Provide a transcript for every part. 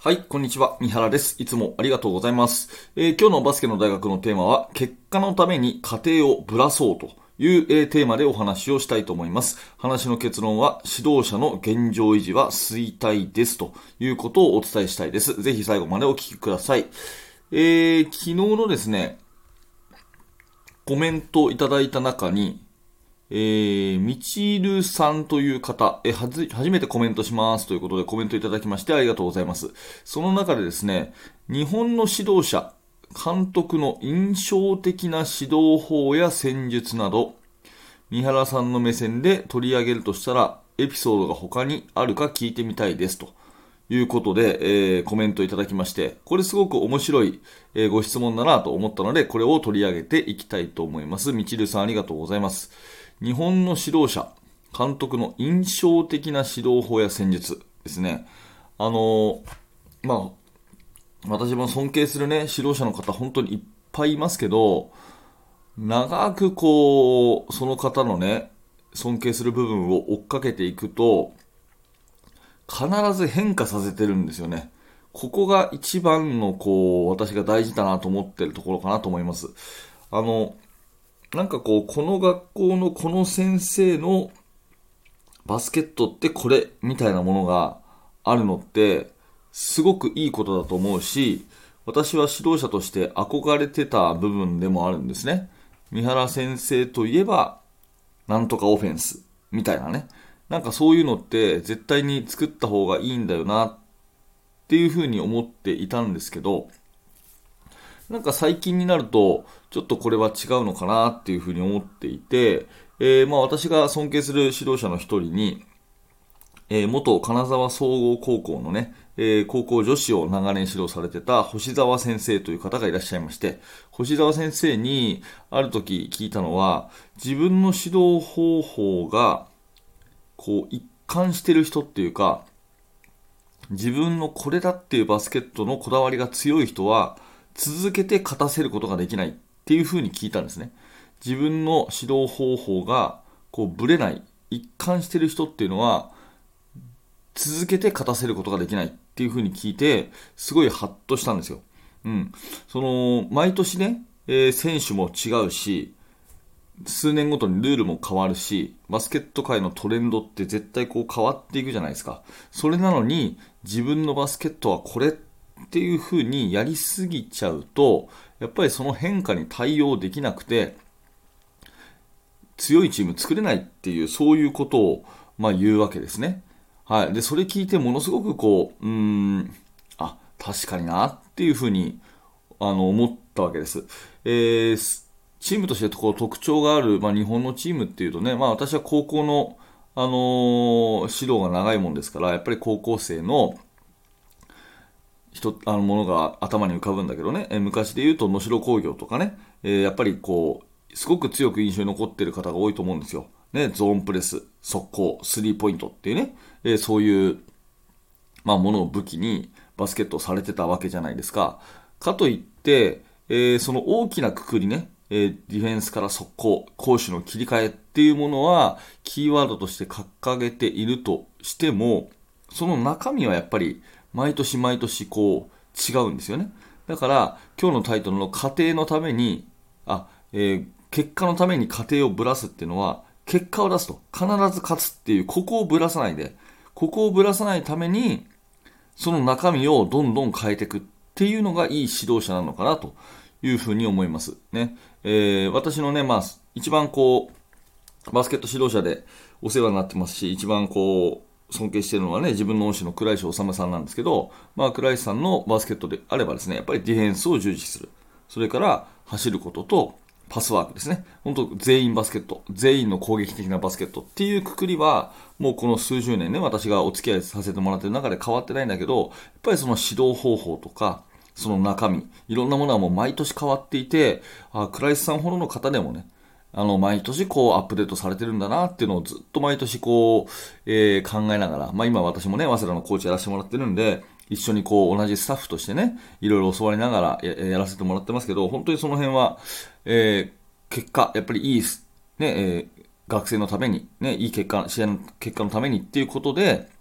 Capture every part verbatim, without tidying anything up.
はい、こんにちは。三原です。いつもありがとうございます。えー今日のバスケの大学のテーマは、結果のために家庭をぶらそうという、えーテーマでお話をしたいと思います。話の結論は、指導者の現状維持は衰退ですということをお伝えしたいです。ぜひ最後までお聞きください。えー昨日のですね、コメントいただいた中に、えー、みちるさんという方、えーはず、初めてコメントしますということでコメントいただきましてありがとうございます。その中でですね、日本の指導者、監督の印象的な指導法や戦術など、三原さんの目線で取り上げるとしたら、エピソードが他にあるか聞いてみたいですということで、えーコメントいただきまして、これすごく面白い、えーご質問だなと思ったので、これを取り上げていきたいと思います。みちるさんありがとうございます。日本の指導者、監督の印象的な指導法や戦術ですね。あのーまあ、私も尊敬するね、指導者の方本当にいっぱいいますけど、長くこう、その方のね、尊敬する部分を追っかけていくと、必ず変化させてるんですよね。ここが一番のこう、私が大事だなと思ってるところかなと思います。あの、なんかこう、この学校のこの先生のバスケットってこれみたいなものがあるのってすごくいいことだと思うし、私は指導者として憧れてた部分でもあるんですね。三原先生といえばなんとかオフェンスみたいなね。なんかそういうのって絶対に作った方がいいんだよなっていうふうに思っていたんですけど、なんか最近になると、ちょっとこれは違うのかなっていうふうに思っていて、えーまあ私が尊敬する指導者の一人に、えー元金沢総合高校のね、えー高校女子を長年指導されてた星沢先生という方がいらっしゃいまして、星沢先生にある時聞いたのは、自分の指導方法が、こう一貫してる人っていうか、自分のこれだっていうバスケットのこだわりが強い人は続けて勝たせることができないっていうふうに聞いたんですね。自分の指導方法がこうブレない、一貫してる人っていうのは続けて勝たせることができないっていうふうに聞いて、すごいハッとしたんですよ。うん。その、毎年ね、えー選手も違うし、数年ごとにルールも変わるし、バスケット界のトレンドって絶対こう変わっていくじゃないですか。それなのに、自分のバスケットはこれっていう風にやりすぎちゃうと、やっぱりその変化に対応できなくて、強いチーム作れないっていう、そういうことを、まあ言うわけですね。はい。で、それ聞いてものすごくこう、うーん、あ、確かになっていう風に、あの、思ったわけです。えーチームとしてこう特徴がある、まあ、日本のチームっていうとね、まあ、私は高校の、あのー指導が長いもんですから、やっぱり高校生の人、あのものが頭に浮かぶんだけどね、えー昔で言うと能代工業とかね、えーやっぱりこう、すごく強く印象に残っている方が多いと思うんですよ。ね、ゾーンプレス、速攻、スリーポイントっていうね、えーそういうまあ、ものを武器にバスケットをされてたわけじゃないですか。かといって、えーその大きなくくりね、えーディフェンスから速攻、攻守の切り替えっていうものは、キーワードとして掲げているとしても、その中身はやっぱり、毎年毎年こう、違うんですよね。だから、今日のタイトルの家庭のために、あ、えー結果のために家庭をぶらすっていうのは、結果を出すと、必ず勝つっていう、ここをぶらさないで、ここをぶらさないために、その中身をどんどん変えていくっていうのがいい指導者なのかなというふうに思いますね。えー私のね、まあ、一番こう、バスケット指導者でお世話になってますし、一番こう、尊敬しているのはね、自分の恩師の倉石治さんなんですけど、まあ、倉石さんのバスケットであればですね、やっぱりディフェンスを重視する。それから走ることとパスワークですね。本当全員バスケット、全員の攻撃的なバスケットっていうくくりは、もうこの数十年ね、私がお付き合いさせてもらってる中で変わってないんだけど、やっぱりその指導方法とか、その中身、いろんなものはもう毎年変わっていて、あ、倉石さんほどの方でもね、あの、毎年こうアップデートされてるんだなっていうのをずっと毎年こう、えー考えながら、まあ今私もね、早稲田のコーチやらせてもらってるんで、一緒にこう同じスタッフとしてね、いろいろ教わりながらややらせてもらってますけど、本当にその辺は、えー結果、やっぱりいいす、ね、えー学生のために、ね、いい結果、試合の結果のためにっていうことで、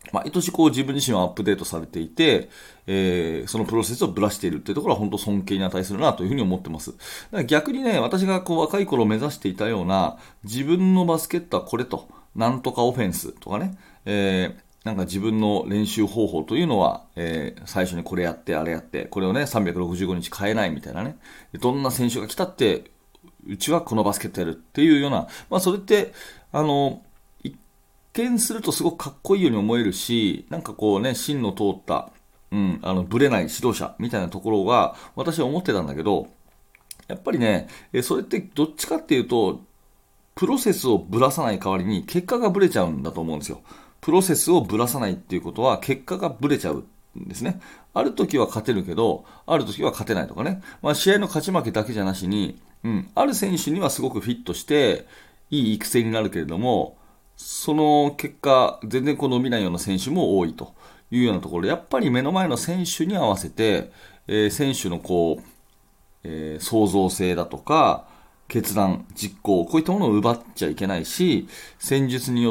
毎年こう自分自身はアップデートされていて、えー、そのプロセスをぶらしているっていうところは本当尊敬に値するなというふうに思ってます。だから逆にね、私がこう若い頃目指していたような、自分のバスケットはこれと、なんとかオフェンスとかね、えーなんか自分の練習方法というのは、えー最初にこれやって、あれやって、これをね、さんびゃくろくじゅうごにち変えないみたいなね。どんな選手が来たって、うちはこのバスケットやるっていうような、まあそれって、あの、一見するとすごくかっこいいように思えるし、なんかこうね、芯の通った、うん、あの、ぶれない指導者みたいなところが、私は思ってたんだけど、やっぱりね、えそれってどっちかっていうと、プロセスをぶらさない代わりに結果がぶれちゃうんだと思うんですよ。プロセスをぶらさないっていうことは結果がぶれちゃうんですね。ある時は勝てるけど、ある時は勝てないとかね。まあ試合の勝ち負けだけじゃなしに、うん、ある選手にはすごくフィットして、いい育成になるけれども、その結果、全然こう伸びないような選手も多いというようなところで、やっぱり目の前の選手に合わせて、えー選手のこう、えー創造性だとか、決断、実行、こういったものを奪っちゃいけないし、戦術によって、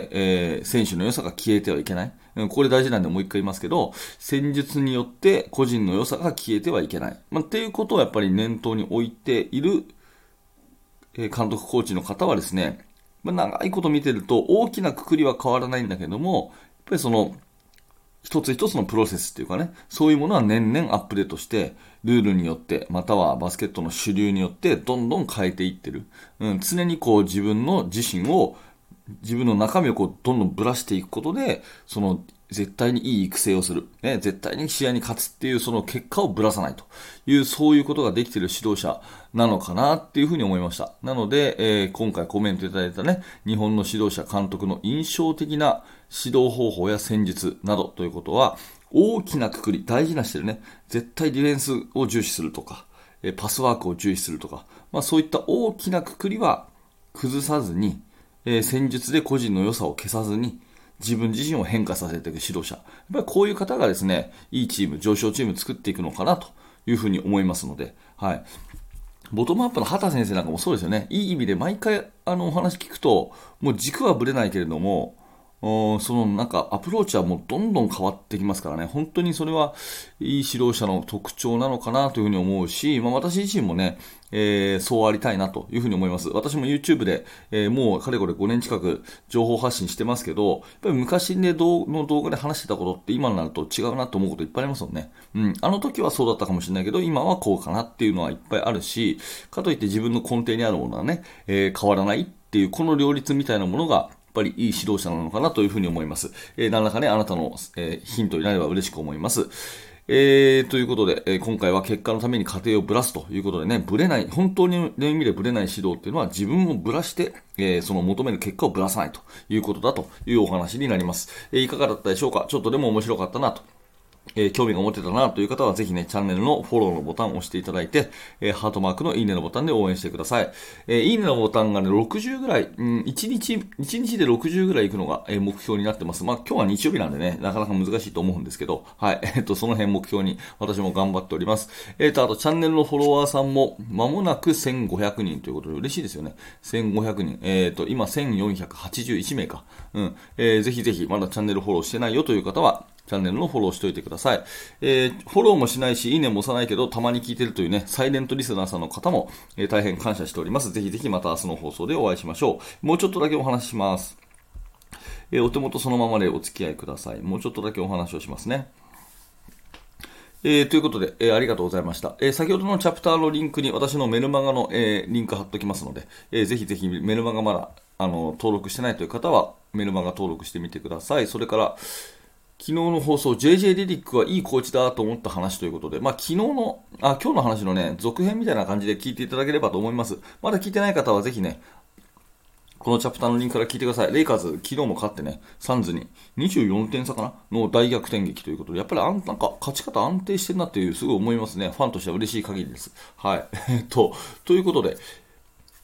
えー選手の良さが消えてはいけない。うんこれ大事なんでもう一回言いますけど、戦術によって個人の良さが消えてはいけない。まあ、っていうことをやっぱり念頭に置いている、えー監督コーチの方はですね、まあ、長いこと見てると大きな括りは変わらないんだけども、やっぱりその一つ一つのプロセスっていうかね、そういうものは年々アップデートして、ルールによって、またはバスケットの主流によって、どんどん変えていってる。うん、常にこう自分の自身を、自分の中身をこうどんどんぶらしていくことで、その絶対にいい育成をする。ね、絶対に試合に勝つっていうその結果をぶらさないという、そういうことができている指導者なのかなっていうふうに思いました。なので、えー今回コメントいただいたね、日本の指導者監督の印象的な指導方法や戦術などということは、大きな括り、大事なしてるね、絶対ディフェンスを重視するとか、えーパスワークを重視するとか、まあそういった大きな括りは崩さずに、えー戦術で個人の良さを消さずに、自分自身を変化させていく指導者。やっぱりこういう方がですね、いいチーム、上昇チーム作っていくのかなというふうに思いますので、はい。ボトムアップの畑先生なんかもそうですよね。いい意味で毎回あのお話聞くと、もう軸はぶれないけれども、おそのなんかアプローチはもうどんどん変わってきますからね。本当にそれはいい指導者の特徴なのかなというふうに思うし、まあ私自身もね、えーそうありたいなというふうに思います。私も YouTube で、えーもうかれこれごねん近く情報発信してますけど、やっぱり昔ね、動の動画で話してたことって今になると違うなと思うこといっぱいありますもんね。うん。あの時はそうだったかもしれないけど、今はこうかなっていうのはいっぱいあるし、かといって自分の根底にあるものはね、えー変わらないっていう、この両立みたいなものが、やっぱりいい指導者なのかなというふうに思います。えー何らかね、あなたの、えーヒントになれば嬉しく思います。えー、ということで、えー今回は結果のために家庭をぶらすということでね、ぶれない、本当にの意味でぶれない指導っていうのは自分をぶらして、えーその求める結果をぶらさないということだというお話になります。えーいかがだったでしょうか？ちょっとでも面白かったなと。えー興味が持てたなという方はぜひね、チャンネルのフォローのボタンを押していただいて、えーハートマークのいいねのボタンで応援してください。えーいいねのボタンがね、ろくじゅうぐらい、うん、いちにち、いちにちでろくじゅうぐらい行くのが、えー目標になってます。まあ今日は日曜日なんでね、なかなか難しいと思うんですけど、はい、えっと、その辺目標に私も頑張っております。えっと、あとチャンネルのフォロワーさんも間もなくせんごひゃくにんということで嬉しいですよね。せんごひゃくにん。えっと、今せんよんひゃくはちじゅういちめいか。うん。えーぜひぜひまだチャンネルフォローしてないよという方は、チャンネルのフォローしておいてください。えー、フォローもしないし、いいねも押さないけど、たまに聞いてるというね、サイレントリスナーさんの方も、えー大変感謝しております。ぜひぜひまた明日の放送でお会いしましょう。もうちょっとだけお話しします。えーお手元そのままでお付き合いください。もうちょっとだけお話をしますね。えーということで、えーありがとうございました。えー先ほどのチャプターのリンクに私のメルマガの、えーリンク貼っておきますので、えーぜひぜひメルマガまだあの登録してないという方はメルマガ登録してみてください。それから昨日の放送、ジェイジェイ レディックはいいコーチだと思った話ということで、まあ昨日の、あ、今日の話のね、続編みたいな感じで聞いていただければと思います。まだ聞いてない方はぜひね、このチャプターのリンクから聞いてください。レイカーズ、昨日も勝ってね、サンズににじゅうよんてん差かなの大逆転劇ということで、やっぱりあんなんか勝ち方安定してるなっていう、すごい思いますね。ファンとしては嬉しい限りです。はい。えっと、ということで、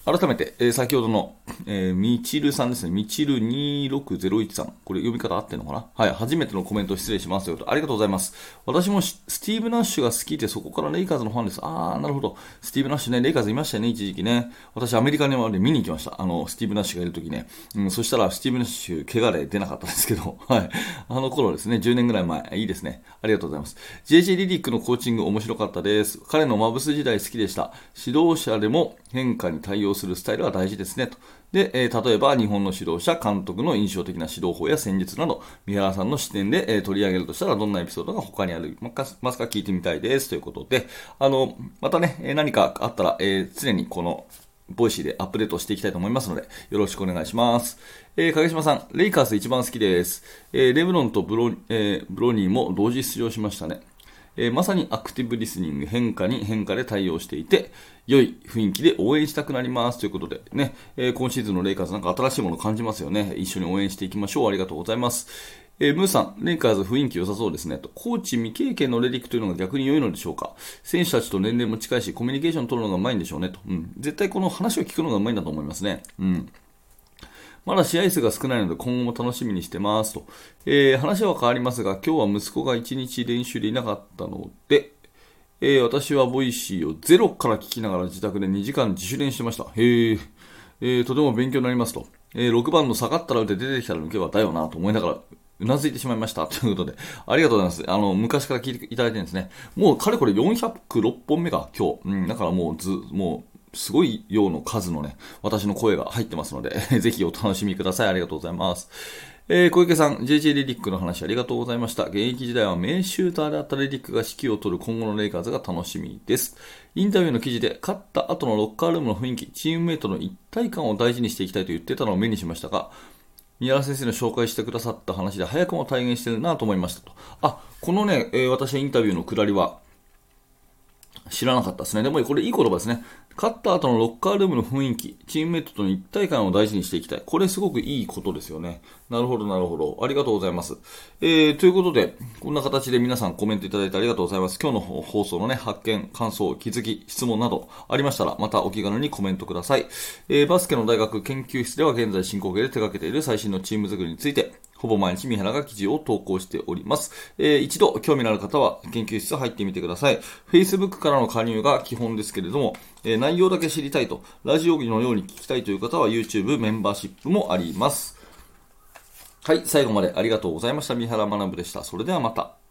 改めて、えー先ほどの、えー、みちるさんですね。みちるにろくぜろいちさん。これ読み方合ってんのかな。はい。初めてのコメント失礼しますということで。ありがとうございます。私もスティーブ・ナッシュが好きで、そこからレイカーズのファンです。あー、なるほど。スティーブ・ナッシュね、レイカーズいましたよね、一時期ね。私、アメリカにまで見に行きました。あの、スティーブ・ナッシュがいるときね。うん、そしたら、スティーブ・ナッシュ、怪我で出なかったですけど、はい。あの頃ですね、じゅうねんぐらい前。いいですね。ありがとうございます。ジェイジェー リディックのコーチング面白かったです。彼のマブス時代好きでした。指導者でも変化に対応するスタイルは大事ですね。とで、えー、例えば日本の指導者、監督の印象的な指導法や戦術など、三原さんの視点で、えー、取り上げるとしたらどんなエピソードが他にありますか聞いてみたいですということで、あの、またね、何かあったら、えー、常にこのボイシーでアップデートしていきたいと思いますので、よろしくお願いします。えー、影島さん、レイカーズ一番好きです。えー、レブロンとブロ、えー、ブロニーも同時出場しましたね。えー、まさにアクティブリスニング、変化に変化で対応していて、良い雰囲気で応援したくなりますということでね、えー、今シーズンのレイカーズなんか新しいものを感じますよね。一緒に応援していきましょう。ありがとうございます。えー、ムーさん、レイカーズ雰囲気良さそうですねと。コーチ未経験のレディックというのが逆に良いのでしょうか。選手たちと年齢も近いし、コミュニケーション取るのがうまいんでしょうねと。うん、絶対この話を聞くのがうまいんだと思いますね。うん。まだ試合数が少ないので今後も楽しみにしてますと。えー、話は変わりますが、今日は息子がいちにち練習でいなかったので、えー、私はボイシーをゼロから聞きながら自宅でにじかん自主練してました。へー、えー、とても勉強になりますと。えー、ろくばんの下がったら打て出てきたら抜けばだよなと思いながら、うなずいてしまいました。ということで、ありがとうございます。あの、昔から聞いていただいてるんですね。もう、かれこれよんひゃくろっぽんめが今日。うん、だからもうず、もう、すごい量の数のね、私の声が入ってますので、ぜひお楽しみください。ありがとうございます。えー、小池さん、ジェイジェー レディックの話ありがとうございました。現役時代は名シューターであったレディックが指揮を取る今後のレイカーズが楽しみです。インタビューの記事で、勝った後のロッカールームの雰囲気、チームメイトの一体感を大事にしていきたいと言ってたのを目にしましたが、宮原先生の紹介してくださった話で早くも体現してるなと思いましたと。あ、このね、えー、私のインタビューのくだりは、知らなかったですね。でもこれいい言葉ですね。勝った後のロッカールームの雰囲気、チームメイトとの一体感を大事にしていきたい。これすごくいいことですよね。なるほど、なるほど。ありがとうございます。えー、ということで、こんな形で皆さんコメントいただいてありがとうございます。今日の放送のね、発見、感想、気づき、質問などありましたら、またお気軽にコメントください。えー、バスケの大学研究室では現在進行形で手掛けている最新のチーム作りについて、ほぼ毎日三原が記事を投稿しております。えー、一度興味のある方は研究室入ってみてください。Facebook からの加入が基本ですけれども、えー、内容だけ知りたいと、ラジオのように聞きたいという方は YouTube メンバーシップもあります。はい、最後までありがとうございました。三原学でした。それではまた。